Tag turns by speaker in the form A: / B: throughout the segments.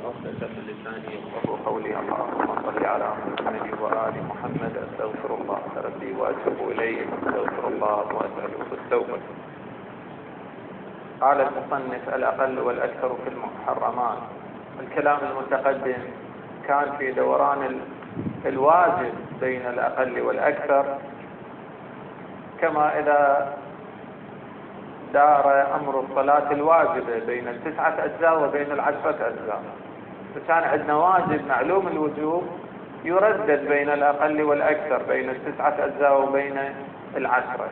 A: عقدة من لساني يفقهوا قولي. اللهم صل على محمد وآل محمد. أستغفر الله ربي وأتوب إليه، أستغفر الله وأسأله التوبة. قال المصنف: الأقل والأكثر في المحرمات. الكلام المتقدم كان في دوران الواجب بين الأقل والأكثر، كما إذا دار أمر الصلاة الواجبة بين 9 أجزاء وبين 10 أجزاء، فكان عندنا واجب معلوم الوجوب يردد بين الأقل والأكثر، بين 9 أجزاء وبين 10.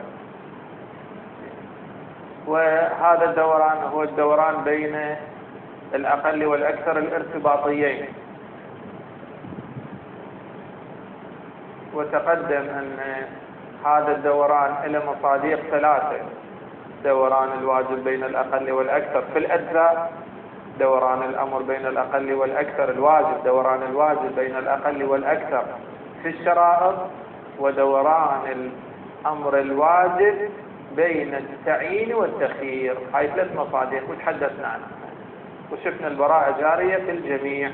A: وهذا الدوران هو الدوران بين الأقل والأكثر الارتباطيين. وتقدم أن هذا الدوران له مصادق 3: دوران الواجب بين الأقل والأكثر في الأجزاء، دوران الأمر بين الأقل والأكثر الواجب، دوران الواجب بين الأقل والأكثر في الشرائط، ودوران الأمر الواجب بين التعيين والتخيير. هاي 3 مصادق وتحدثنا عنها، وشفنا البراءة جارية في الجميع.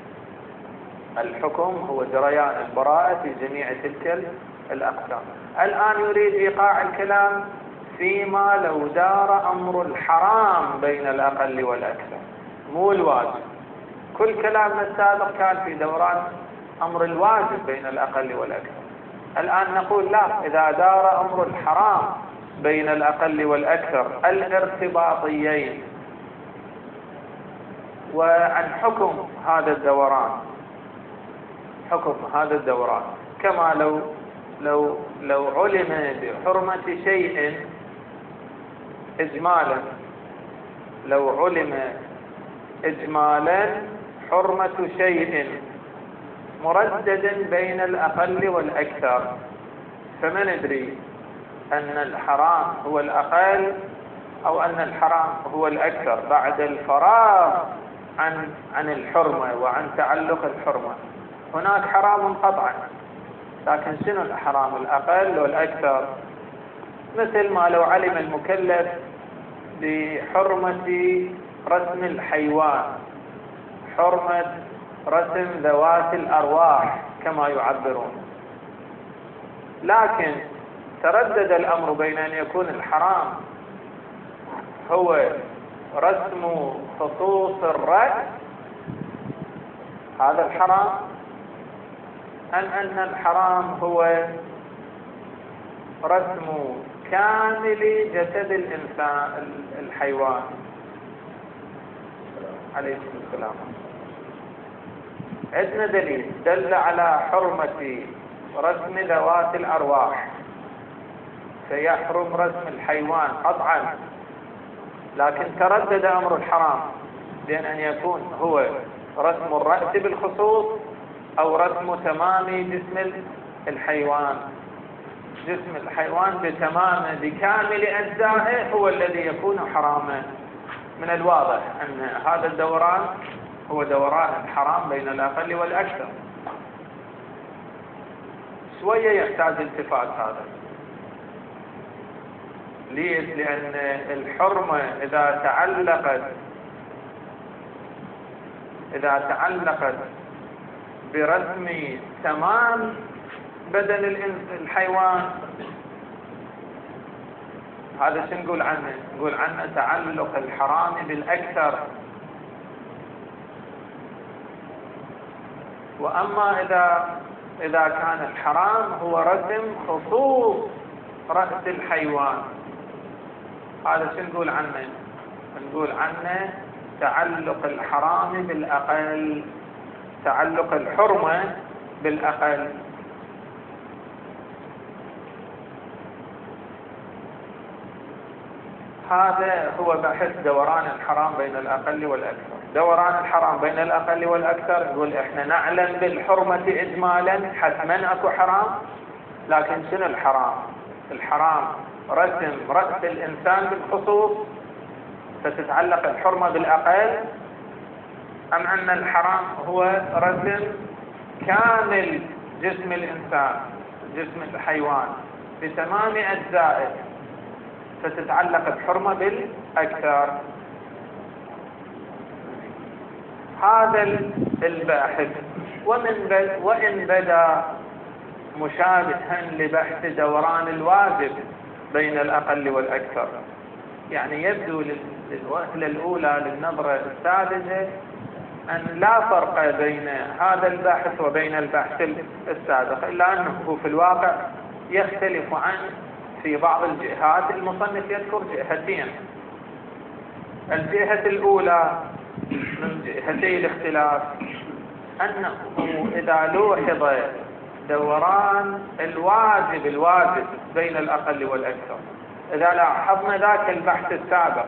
A: الحكم هو جريان البراءة في جميع تلك الأقسام. الآن يريد إيقاع الكلام فيما لو دار أمر الحرام بين الأقل والأكثر، مو الواجب. كل كلامنا السابق كان في دوران أمر الواجب بين الأقل والأكثر. الآن نقول لا، إذا دار أمر الحرام بين الأقل والأكثر الارتباطيين، وعن حكم هذا الدوران، حكم هذا الدوران كما لو علم بحرمة شيء إجمالا، لو علم إجمالا حرمة شيء مرددا بين الأقل والأكثر، فما ندري أن الحرام هو الأقل أو أن الحرام هو الأكثر بعد الفراغ عن الحرمة وعن تعلق الحرمة. هناك حرام قطعا، لكن شنو الحرام، الأقل والأكثر؟ مثل ما لو علم المكلف بحرمة رسم الحيوان، حرمة رسم ذوات الأرواح كما يعبرون، لكن تردد الأمر بين أن يكون الحرام هو رسم خصوص الرأس، هذا الحرام، أن الحرام هو رسم كامل جسد الإنسان الحيوان. عليه السلام. عندنا دليل دل على حرمة رسم ذوات الأرواح، فيحرم رسم الحيوان قطعا، لكن تردد أمر الحرام بين أن يكون هو رسم الرأس بالخصوص أو رسم تمام جسم الحيوان. جسم الحيوان بتمامه بكامل أجزائه هو الذي يكون حراما. من الواضح أن هذا الدوران هو دوران الحرام بين الأقل والأكثر. شوية يحتاج التفات هذا. ليش؟ لأن الحرمة إذا تعلقت برسم تمام بدن الحيوان، هذا شو نقول عنه؟ نقول عنه تعلق الحرام بالأكثر. وأما إذا كان الحرام هو رسم خصوص رأس الحيوان، هذا شو نقول عنه؟ نقول عنه تعلق الحرام بالأقل، تعلق الحرمة بالأقل. هذا هو بحث دوران الحرام بين الأقل والأكثر. دوران الحرام بين الأقل والأكثر نقول إحنا نعلم بالحرمة إجمالا، حتما أكو حرام، لكن شنو الحرام؟ الحرام رسم رأس الإنسان بالخصوص فتتعلق الحرمة بالأقل، أم أن الحرام هو رسم كامل جسم الإنسان، جسم الحيوان بتمام أجزائه فتتعلق الحرمة بالأكثر؟ هذا الباحث وإن بدا مشابها لبحث دوران الواجب بين الأقل والأكثر، يعني يبدو للوهلة الأولى للنظرة السادسة أن لا فرق بين هذا البحث وبين البحث السابق، إلا أنه في الواقع يختلف عنه في بعض الجهات. المصنف يذكر جهتين. الجهة الأولى من جهتي الاختلاف أنه إذا لوحظ دوران الواجب بين الأقل والأكثر، إذا لاحظنا ذاك البحث السابق،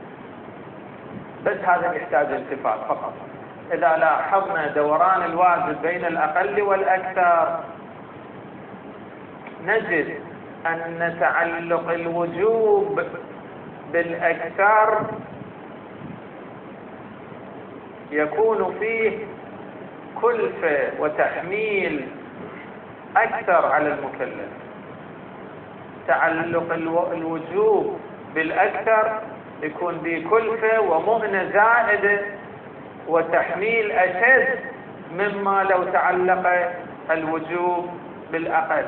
A: بس هذا يحتاج التفات فقط، إذا لاحظنا دوران الواجب بين الأقل والأكثر نجد أن تعلق الوجوب بالأكثر يكون فيه كلفة وتحميل أكثر على المكلف. تعلق الوجوب بالأكثر يكون بكلفة ومهنة زائدة وتحميل أشد مما لو تعلق الوجوب بالأقل.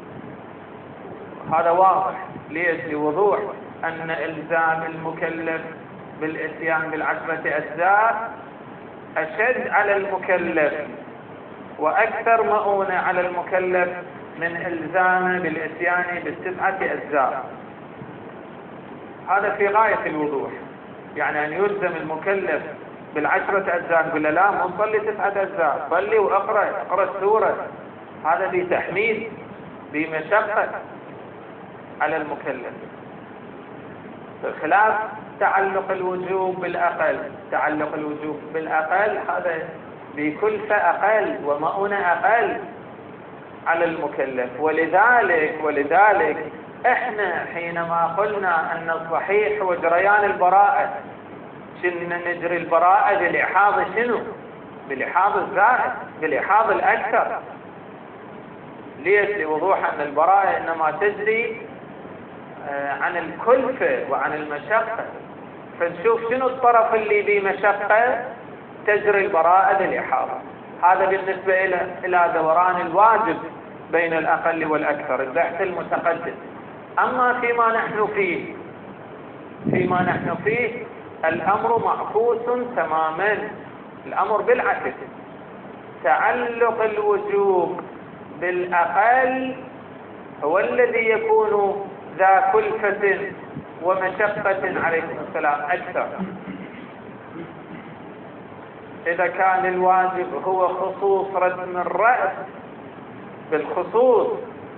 A: هذا واضح. ليش؟ لوضوح أن إلزام المكلف بالإتيان بالعشرة أجزاء أشد على المكلف وأكثر مؤونة على المكلف من إلزامه بالإتيان بالتسعة أجزاء. هذا في غاية الوضوح. يعني أن يلزم المكلف بالعشرة أجزاء يقول له لا مو صلي 9 أجزاء، صلي وأقرأ السورة، هذا بتحميل بمشقة على المكلف، بخلاف تعلق الوجوب بالأقل. تعلق الوجوب بالأقل هذا بكلفة أقل ومؤونة أقل على المكلف. ولذلك احنا حينما قلنا أن الصحيح هو جريان البراءة، شننا نجري البراءة بلحاظ شنو؟ بلحاظ الزائد، بلحاظ الأكثر. ليش؟ لوضوح أن البراءة إنما تجري عن الكلفة وعن المشقة، فنشوف شنو الطرف اللي بمشقة تجري البراءة بلحاظ. هذا بالنسبة إلى دوران الواجب بين الأقل والأكثر، البحث المتقدم. أما فيما نحن فيه الأمر معكوس تماما، الأمر بالعكس. تعلق الوجوب بالأقل هو الذي يكون ذا كلفة ومشقة عليكم السلام أكثر. إذا كان الواجب هو خصوص رسم الرأس بالخصوص،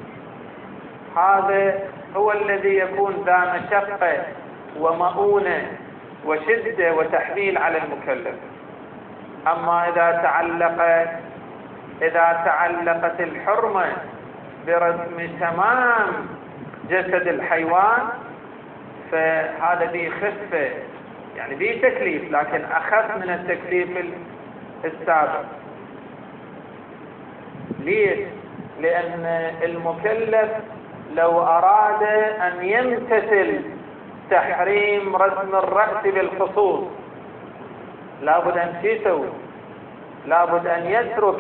A: هذا هو الذي يكون ذا مشقة ومؤونة وشدة وتحميل على المكلف. أما إذا تعلقت الحرمة برسم تمام جسد الحيوان فهذا بخفة، يعني بتكليف لكن أخف من التكليف السابق. ليش؟ لأن المكلف لو أراد أن يمتثل تحريم رسم الرأس بالخصوص لابد أن يسوي، لابد أن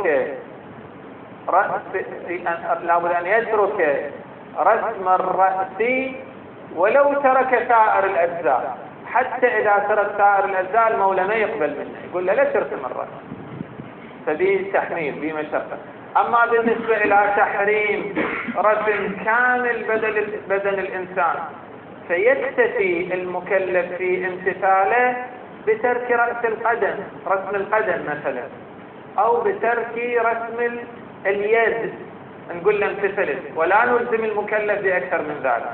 A: يترك رسم الرأس ولو ترك سائر الأجزاء. حتى إذا ترك سائر الأجزاء المولى ما يقبل منه، يقول له لا ترسم الرأس، فبيه تحميل بمشقة. أما بالنسبة إلى تحريم رسم كامل بدن الإنسان فيكتفي المكلف في امتثاله بترك رسم القدم مثلا، أو بترك رسم اليد، نقول له امتثلت، ولا نلزم المكلف بأكثر من ذلك.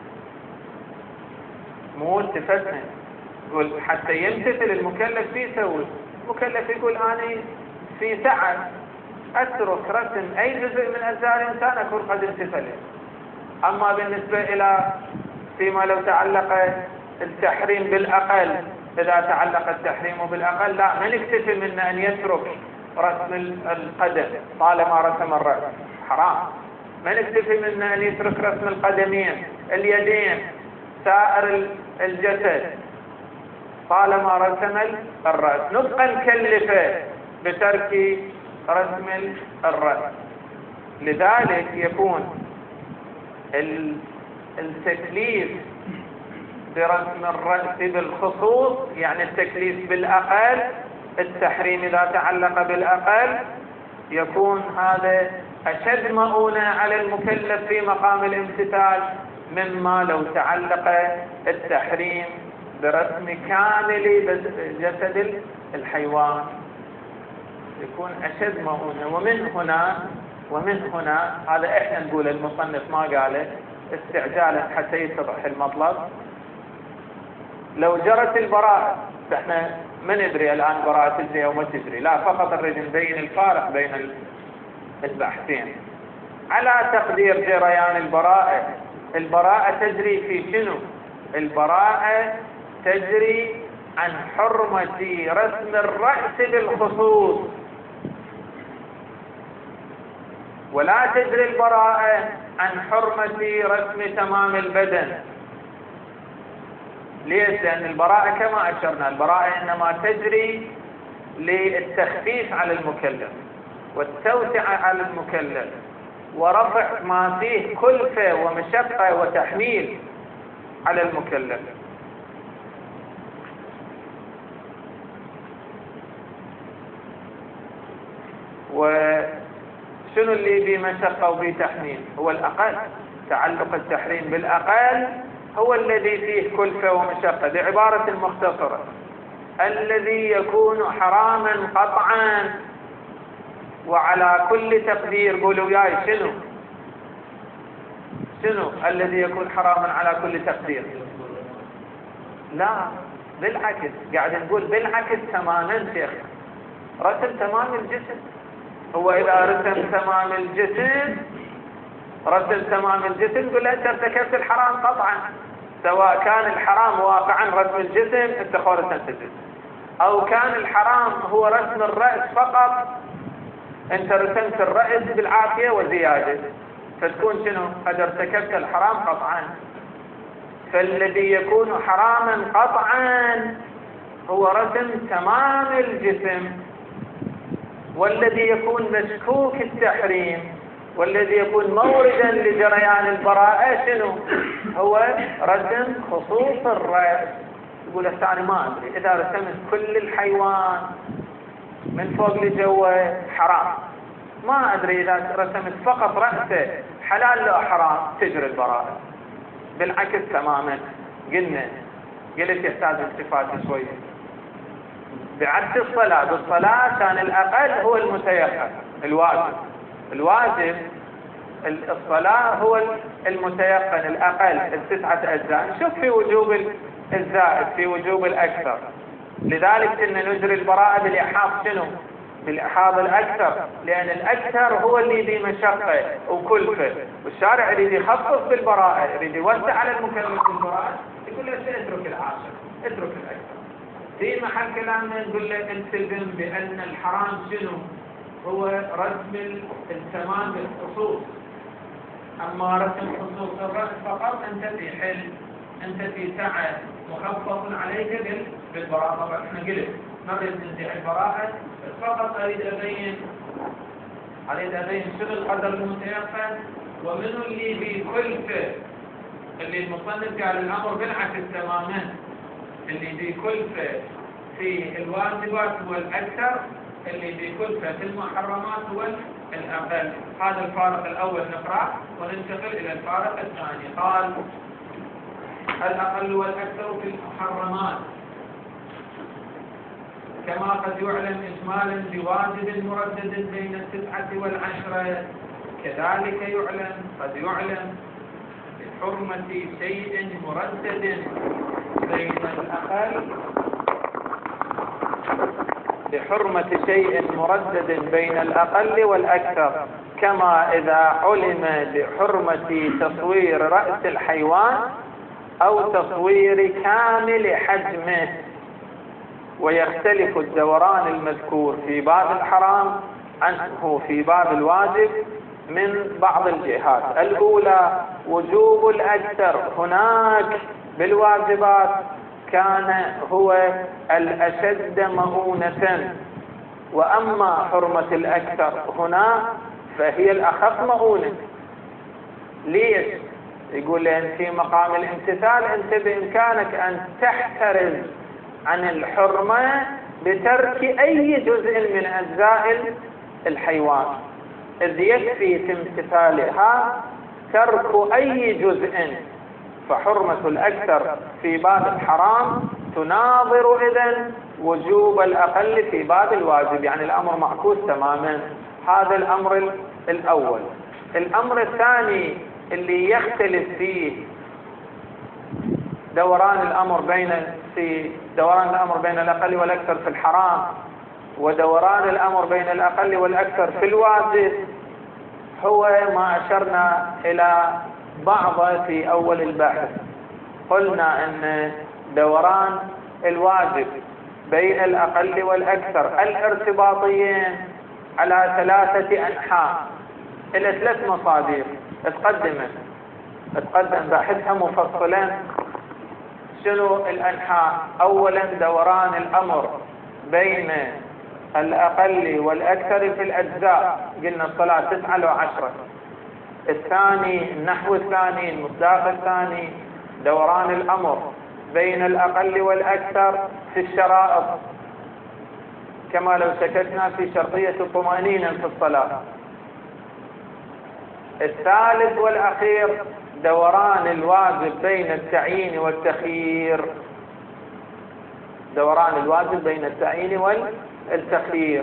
A: مو التفتنا يقول حتى يمتثل المكلف يسوي. المكلف يقول أنا في سعة أترك رسم أي جزء من أجزاء الإنسان أكون قد امتثلت. أما بالنسبة إلى فيما لو تعلق التحريم بالأقل، إذا تعلق التحريم بالأقل لا، ما نكتفي منه أن يترك رسم القدم طالما رسم الرأس، حرام. ما نكتفي منه أن يترك رسم القدمين، اليدين، سائر الجسد. طالما رسم الرأس، نبقى نكلفه بترك رسم الرأس. لذلك يكون التكليف برسم الرأس بالخصوص، يعني التكليف بالأقل، التحريم إذا تعلق بالأقل يكون هذا أشد مؤونة على المكلف في مقام الامتثال مما لو تعلق التحريم برسم كامل جسد الحيوان، يكون أشد مؤونة. ومن هنا هذا احنا نقول المصنف ما قاله استعجالا حتى يتضح المطلب. لو جرت البراءة، احنا ما ندري الآن براءة تجري أو ما تجري، لا، فقط نريد نبين الفارق بين البحثين. على تقدير جريان البراءة تجري في شنو؟ البراءة تجري عن حرمة رسم الرأس بالخصوص، ولا تجري البراءة عن حرمة رسم تمام البدن. ليش؟ لأن البراءة كما أشرنا، البراءة إنما تجري للتخفيف على المكلف والتوسعة على المكلف ورفع ما فيه كلفة ومشقة وتحميل على المكلف. وشنو اللي بيه مشقة وبيه تحميل؟ هو الأقل. تعلق التحريم بالأقل هو الذي فيه كلفة ومشقة. بعبارة مختصرة، الذي يكون حراما قطعا وعلى كل تقدير. قولوا وياي شنو الذي يكون حراما على كل تقدير؟ لا، بالعكس، قاعد نقول بالعكس تماما شيخ. رسم تمام الجسم، هو إذا رسم تمام الجسم نقول له أنت ارتكبت الحرام قطعا، سواء كان الحرام واقعا رسم الجسم انت خورة تنتجد، او كان الحرام هو رسم الرأس فقط، انت رسمت الرأس بالعافية وزيادة، فتكون شنو؟ قد ارتكبت الحرام قطعا. فالذي يكون حراما قطعا هو رسم تمام الجسم، والذي يكون مشكوك التحريم والذي يكون موردا لجريان البراءة شنو؟ هو رسم خصوص الرأس. يقول الثاني ما أدري، إذا رسمت كل الحيوان من فوق لجوه حرام، ما أدري إذا رسمت فقط رأسه حلال لو حرام، تجري البراءة. بالعكس تماما. قلت يحتاج التفات شوية. بعكس الصلاة، بالصلاة كان الأقل هو المتيقن الواجب الصلاة هو المتيقن الأقل، التسعة أجزاء. نشوف في وجوب الزائد، في وجوب الأكثر. لذلك كنا نجري البراءة بالإحاط شنو؟ بالإحاط الأكثر، لأن الأكثر هو اللي ذي مشقة وكلفة، والشارع يريد يخفف بالبراءة، يريد يوسع على المكلف بالبراءة، يقول له اترك العاشر، اترك الأكثر. في محل كلامنا نقول له التزم بأن الحرام شنو؟ هو رسم التمام بالخصوص. أما رسم خصوص الرأس فقط أنت في حل، أنت في سعة، مخفف عليك بالبراءة. طبعا احنا قلت نريد ننزع البراءة، فقط أريد أبين شنو القدر المتيقن ومنه اللي بكلفة، اللي المصنف قال الأمر بالعكس تماما، اللي بكلفة في الواجبات هو الأكثر، اللي بكلفة في المحرمات هو الأقل. هذا الفارق الأول نقرأ وننتقل إلى الفارق الثاني. قال الأقل والأكثر في المحرمات كما قد يعلم إجمالا بواجب مردد بين 9 و10، كذلك قد يعلم بحرمة شيء مردد بين الأقل، بحرمة شيء مردد بين الأقل والأكثر، كما إذا علم بحرمة تصوير رأس الحيوان أو تصوير كامل حجمه. ويختلف الدوران المذكور في باب الحرام عنه في باب الواجب من بعض الجهات. الأولى وجوب الأكثر هناك بالواجبات كان هو الأشد مؤونة، وأما حرمة الأكثر هنا فهي الأخف مؤونة. ليش؟ يقول لأن في مقام الامتثال أنت بإمكانك أن تحترز عن الحرمة بترك أي جزء من أجزاء الحيوان، إذ يكفي في امتثالها ترك أي جزء، فحرمة الأكثر في باب الحرام تناظر إذن وجوب الأقل في باب الواجب، يعني الأمر معكوس تماما. هذا الأمر الأول. الأمر الثاني اللي يختلف فيه دوران الأمر بين الأقل والأكثر في الحرام، ودوران الأمر بين الأقل والأكثر في الواجب، هو ما أشرنا إلى بعضه في أول البحث. قلنا أن دوران الواجب بين الأقل والأكثر الارتباطيين على 3 أنحاء إلى 3 مصادر تقدم بحثها مفصلا. شنو الأنحاء؟ أولا دوران الأمر بين الأقل والأكثر في الأجزاء، قلنا الصلاة 9 و10. الثاني النحو الثاني المصداق الثاني دوران الأمر بين الأقل والأكثر في الشرائط، كما لو شككنا في شرطية الطمأنينة في الصلاة. الثالث والأخير دوران الواجب بين التعيين والتخيير، دوران الواجب بين التعيين والتخيير،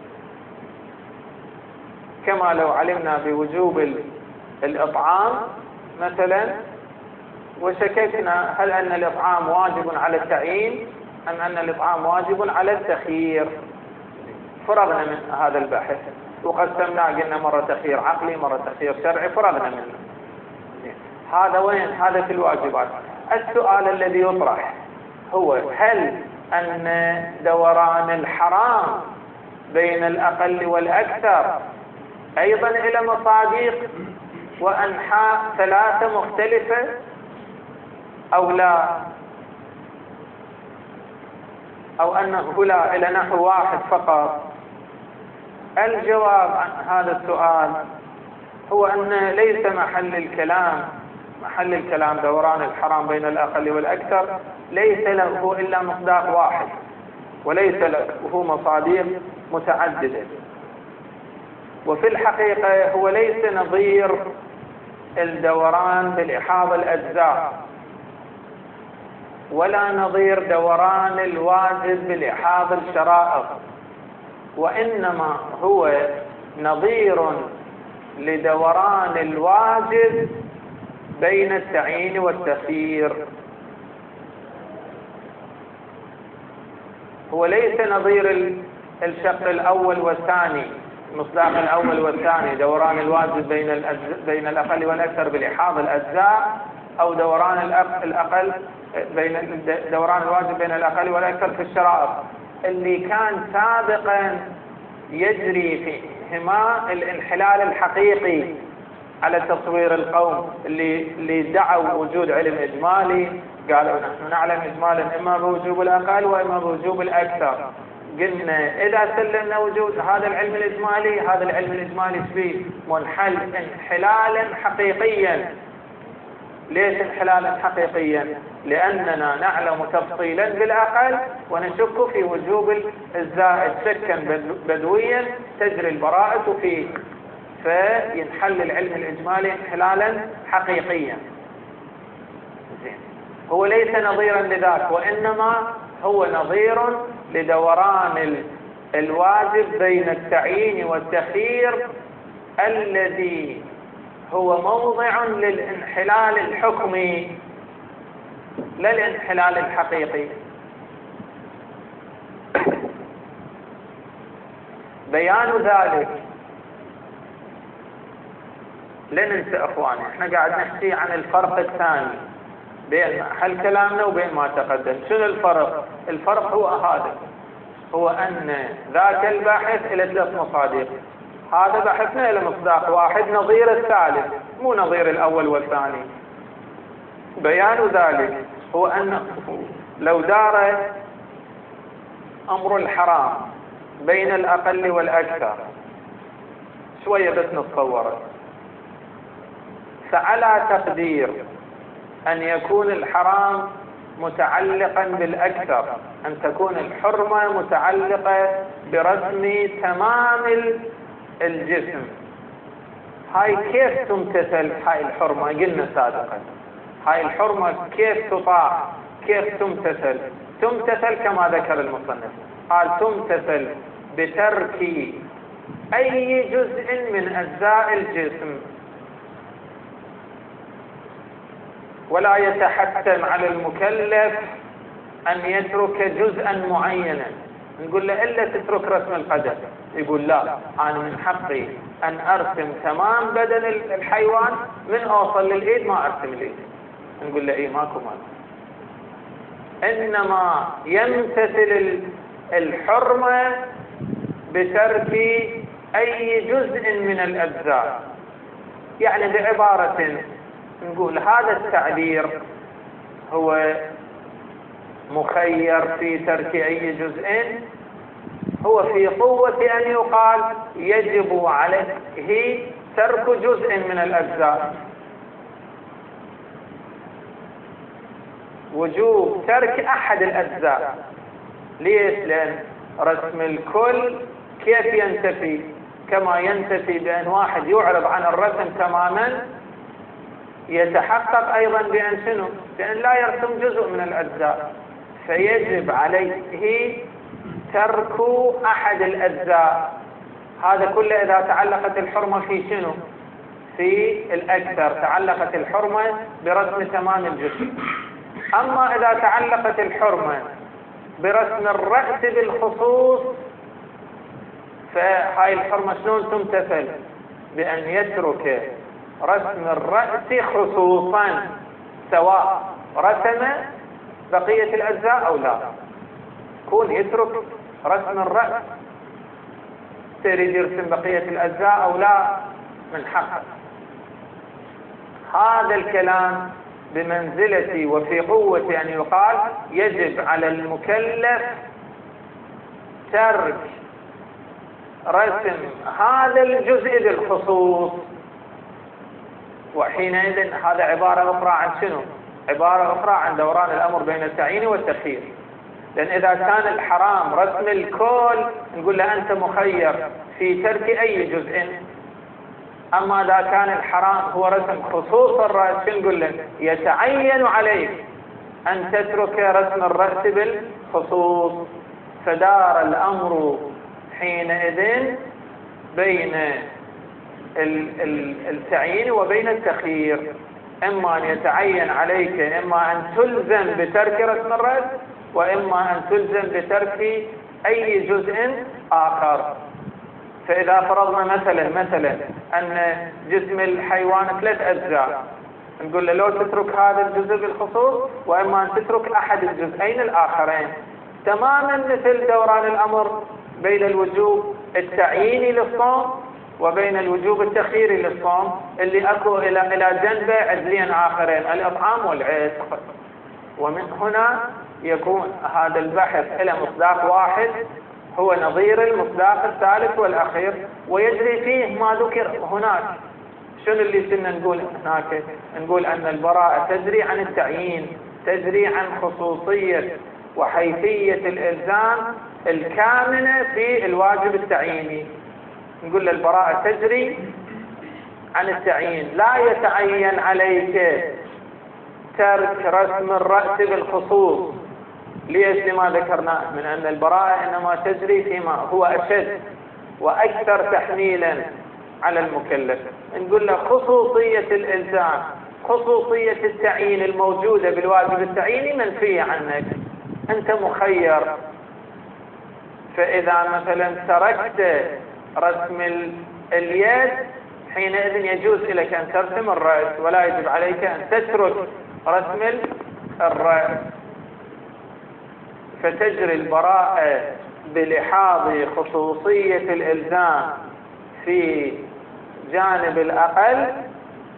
A: كما لو علمنا بوجوب الإطعام مثلا وشككنا هل أن الإطعام واجب على التعيين أم أن الإطعام واجب على التخيير، فرغنا من هذا البحث وقسمناه، قلنا مرة تخيير عقلي مرة تخيير شرعي، فرغنا منه. هذا وين؟ هذا في الواجبات. السؤال الذي يطرح هو هل أن دوران الحرام بين الأقل والأكثر أيضا إلى مصادق وأنحاء 3 مختلفة أو لا، أو أنه لا إلى نحو واحد فقط؟ الجواب عن هذا السؤال هو أن ليس محل الكلام دوران الحرام بين الأقل والأكثر ليس له إلا مصداق واحد، وليس له مصادر متعددة. وفي الحقيقة هو ليس نظير الدوران بالإحاضة الأجزاء، ولا نظير دوران الواجب بالإحاضة الشرائط، وإنما هو نظير لدوران الواجب بين التعيين والتخيير. هو ليس نظير الشق الأول والثاني، المصداق الأول والثاني، دوران الواجب بين الأقل والأكثر بالإحاضة الأجزاء، أو دوران الأقل دوران الواجب بين الأقل والأكثر في الشرائط، اللي كان سابقا يجري فيهما الانحلال الحقيقي على تصوير القوم اللي دعوا وجود علم إجمالي، قالوا نحن نعلم إجمالا إما بوجوب الأقل وإما بوجوب الأكثر. قلنا إذا سلمنا وجود هذا العلم الإجمالي، هذا العلم الإجمالي فيه منحل انحلالا حقيقيا. ليش انحلالا حقيقيا؟ لأننا نعلم تفصيلا بالأقل ونشك في وجوب الزائد شكا بدويا تجري البراءة فيه، فينحل العلم الإجمالي انحلالا حقيقيا. هو ليس نظيرا لذاك، وإنما هو نظير لدوران الواجب بين التعيين والتخيير الذي هو موضع للانحلال الحكمي لا الانحلال الحقيقي. بيان ذلك لا ننسى اخواني، احنا قاعد نحكي عن الفرق الثاني بين حل كلامنا وبين ما تقدم. شنو الفرق؟ الفرق هو هذا، هو ان ذاك الباحث الى 3 مصادق، هذا بحثنا الى مصداق واحد نظير الثالث مو نظير الاول والثاني. بيان ذلك هو انه لو دار أمر الحرام بين الأقل والأكثر، شوية بس نتصوره، فعلى تقدير أن يكون الحرام متعلقا بالأكثر، أن تكون الحرمة متعلقة برسم تمام الجسم، هاي كيف تمتثل هاي الحرمة؟ قلنا سابقا هاي الحرمة كيف تطاع، كيف تمتثل؟ تمتثل كما ذكر المصنف، قال تمتثل بترك أي جزء من أجزاء الجسم، ولا يتحتم على المكلف أن يترك جزءا معينا. نقول له إلا تترك رسم القدم، يقول لا، أنا من حقي أن أرسم تمام بدن الحيوان، من أوصل للإيد ما أرسم الإيد. نقول له إيه ماكو مال، إنما يمتثل الحرمة بترك أي جزء من الأجزاء. يعني بعبارة نقول هذا التعبير هو مخير في ترك أي جزء، هو في قوة أن يقال يجب عليه ترك جزء من الأجزاء. وجوب ترك أحد الأجزاء. ليش؟ لأن رسم الكل كيف ينتفي؟ كما ينتفي بأن واحد يعرض عن الرسم تماما، يتحقق أيضا بأن شنو؟ بأن لا يرسم جزء من الأجزاء، فيجب عليه ترك أحد الأجزاء. هذا كله إذا تعلقت الحرمة في شنو؟ في الأكثر، تعلقت الحرمة برسم تمام الجسم. أما إذا تعلقت الحرمة برسم الرأس بالخصوص، فهاي الحرمة شلون تمتثل؟ بأن يترك رسم الرأس خصوصا، سواء رسم بقية الأجزاء أو لا، يكون يترك رسم الرأس، تريد يرسم بقية الأجزاء أو لا، من حقه. هذا الكلام بمنزلة وفي قوة أن يقال يجب على المكلف ترك رسم هذا الجزء بالخصوص. وحينئذ هذا عبارة أخرى عن شنو؟ عبارة أخرى عن دوران الأمر بين التعيين والتخيير. لأن إذا كان الحرام رسم الكل نقول له أنت مخير في ترك أي جزء، أما إذا كان الحرام هو رسم خصوص الرأس نقول له يتعين عليك أن تترك رسم الرأس بالخصوص. فدار الأمر حينئذ بين التعيين وبين التخيير، إما أن يتعين عليك، إما أن تلزم بترك رسم الرأس، وإما أن تلزم بترك أي جزء آخر. فإذا فرضنا مثلا أن جسم الحيوان 3 أجزاء، نقول له لو تترك هذا الجزء بالخصوص، وإما أن تترك أحد الجزئين الآخرين، تماما مثل دوران الأمر بين الوجوب التعييني للصوم وبين الوجوب التخييري للصوم، اللي أكو إلى جنبه عزلين آخرين، الإطعام والعتق. ومن هنا يكون هذا البحث إلى مصداق واحد هو نظير المصداق الثالث والأخير، ويجري فيه ما ذكر هناك. شنو اللي كنا نقول هناك؟ نقول أن البراءة تجري عن التعيين، تجري عن خصوصية وحيثية الإلزام الكامنة في الواجب التعييني. نقول البراءة تجري عن التعيين، لا يتعين عليك ترك رسم الرأس بالخصوص. ليش؟ لما ذكرنا من أن البراءة إنما تجري فيما هو أشد وأكثر تحميلا على المكلف. نقول له خصوصية الإلزام، خصوصية التعيين الموجودة بالواجب التعييني منفية عنك، أنت مخير. فإذا مثلا تركت رسم اليد حينئذ يجوز لك أن ترسم الرأس، ولا يجب عليك أن تترك رسم الرأس. فتجري البراءة بلحاظ خصوصية الإلزام في جانب الأقل،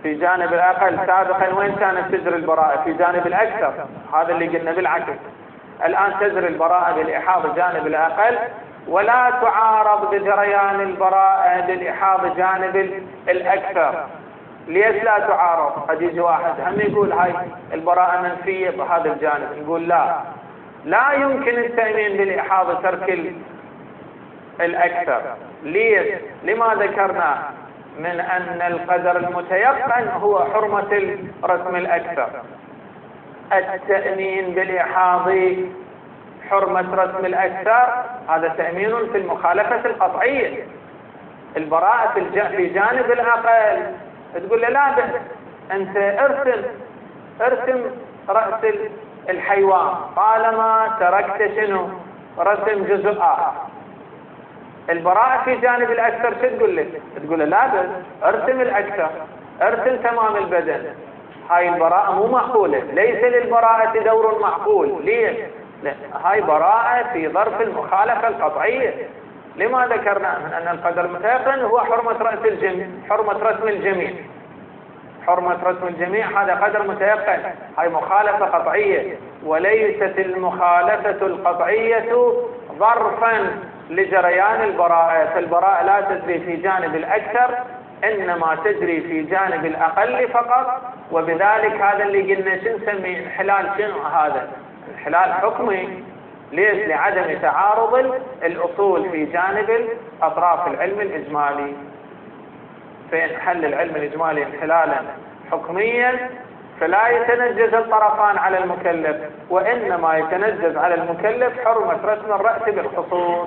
A: في جانب الأقل سابقا وين كانت تجري البراءة؟ في جانب الأكثر. هذا اللي قلنا بالعكس. الآن تجري البراءة بالإحاضة جانب الأقل، ولا تعارض بجريان البراءة بالإحاضة جانب الأكثر. ليش لا تعارض؟ قد يجي واحد هم يقول هاي البراءة منفية بهذا الجانب، نقول لا يمكن التأمين بالإحاضة ترك الأكثر. ليش؟ لما ذكرنا من أن القدر المتيقن هو حرمة الرسم الأكثر. التأمين بالإحاضة حرمة رسم الأكثر هذا تأمين في المخالفة القطعية. البراءة في جانب الأقل تقول له لا بأس، أنت ارسم رأس الحيوان طالما تركت شنو؟ رسم جزء آخر. البراءة في جانب الأكثر شو تقول لك؟ تقول له لا بأس، ارسم الأكثر، ارسم تمام البدن. هاي البراءة مو معقولة، ليس للبراءة دور معقول. ليش؟ هاي براءة في ظرف المخالفة القطعية. لما ذكرنا من أن القدر المتيقن هو حرمة رسم الجميع. حرمة رسم الجميع هذا قدر متيقن، هاي مخالفة قطعية، وليست المخالفة القطعية ظرفا لجريان البراءة. فالبراءة لا تجري في جانب الأكثر، إنما تجري في جانب الأقل فقط. وبذلك هذا اللي قلنا شو نسميه انحلال. شنو هذا؟ انحلال حكمي. ليش؟ لعدم تعارض الأصول في جانب أطراف العلم الإجمالي. فينحل العلم الإجمالي انحلالا حكميا، فلا يتنجز الطرفان على المكلف، وإنما يتنجز على المكلف حرمة رسم الرأس بالخصوص.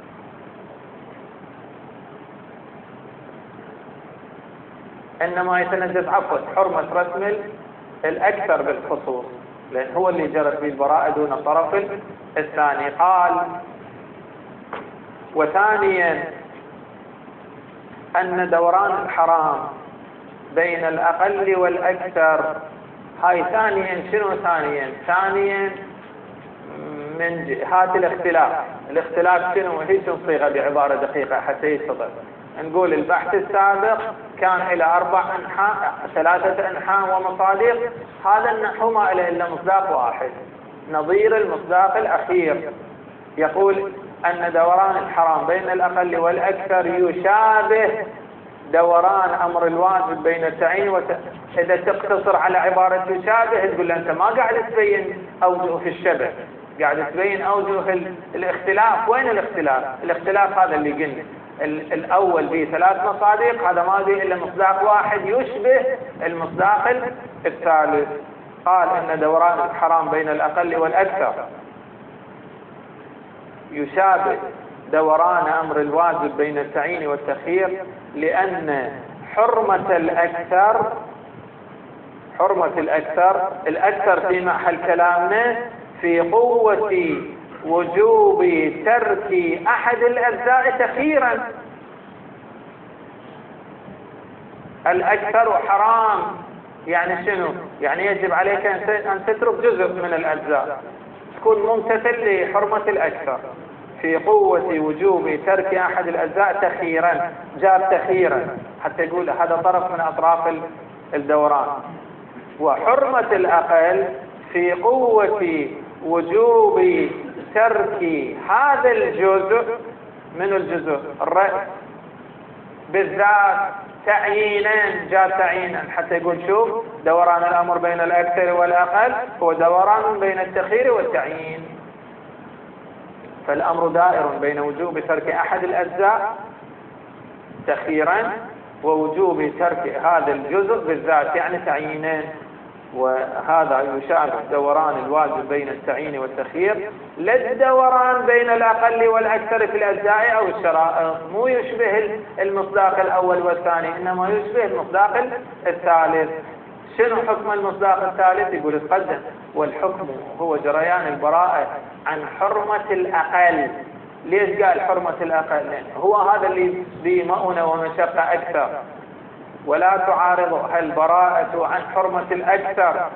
A: إنما يتنجز حرمة رسم الأكثر بالخصوص، لأن هو اللي جرت به البراءة دون الطرف الثاني. قال: وثانيا أن دوران الحرام بين الأقل والأكثر. هاي ثانيا. شنو ثانيا؟ ثانيا من جهات الاختلاف شنو؟ هي صيغة بعبارة دقيقة حتى يتفضل. نقول البحث السابق كان إلى 4 أنحاء، 3 أنحاء ومصادق. هذا النحو ما إله إلا مصداق واحد نظير المصداق الأخير، يقول أن دوران الحرام بين الأقل والأكثر يشابه دوران أمر الواجب بين التعيين إذا تقتصر على عبارة يشابه تقول أنت ما قاعد تبين أوجه في الشبه، قاعد تبين أوجه الاختلاف. وين الاختلاف؟ الاختلاف هذا اللي قلنا الأول به 3 مصادق، هذا ما به إلا مصداق واحد يشبه المصداق الثالث. قال إن دوران الحرام بين الأقل والأكثر يشابه دوران أمر الواجب بين التعيين والتخيير، لأن حرمة الأكثر في محل كلامنا في قوة وجوب ترك أحد الأجزاء تخييرا. الأكثر حرام يعني شنو؟ يعني يجب عليك أن تترك جزء من الأجزاء، تكون ممتثل لحرمة الأكثر. في قوة وجوب ترك أحد الأجزاء تخييرا، جاب تخييرا حتى يقول هذا طرف من أطراف الدوران. وحرمة الأقل في قوة وجوب ترك هذا الجزء من الجزء الرأس بالذات تعيينا، جاء تعيينا حتى يقول شوف دوران الأمر بين الأكثر والأقل هو دوران بين التخيير والتعيين. فالأمر دائر بين وجوب ترك أحد الأجزاء تخييرا ووجوب ترك هذا الجزء بالذات يعني تعيينا. وهذا يشابه دوران الواجب بين التعيين والتخيير، لا الدوران بين الأقل والأكثر في الأجزاء أو الشرائط. مو يشبه المصداق الأول والثاني، إنما يشبه المصداق الثالث. شنو حكم المصداق الثالث؟ يقول تقدم: والحكم هو جريان البراءة عن حرمة الأقل. ليش قال حرمة الأقل؟ هو هذا اللي بمؤونة ومشقة أكثر، ولا تعارضها البراءة عن حرمة الأكثر.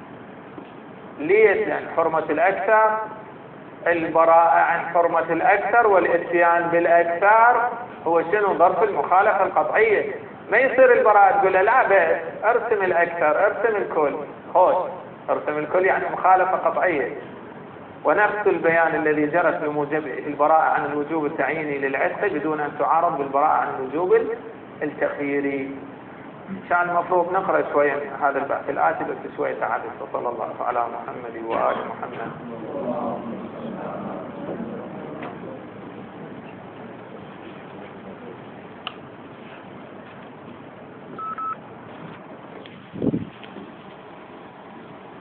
A: ليش؟ لأن حرمة الأكثر البراءة عن حرمة الأكثر والإتيان بالأكثر هو شنو؟ ظرف المخالفة القطعية. ما يصير البراءة تقول له لا بأس ارسم الأكثر، ارسم الكل، خوش ارسم الكل يعني مخالفة قطعية. ونفس البيان الذي جرت بموجبه البراءة عن الوجوب التعييني للعتق بدون أن تعارض بالبراءة عن الوجوب التخييري. كان المفروض نقرأ شوية من هذا البحث الآتي بس شوية تعدد. صلى الله على محمد وآل محمد.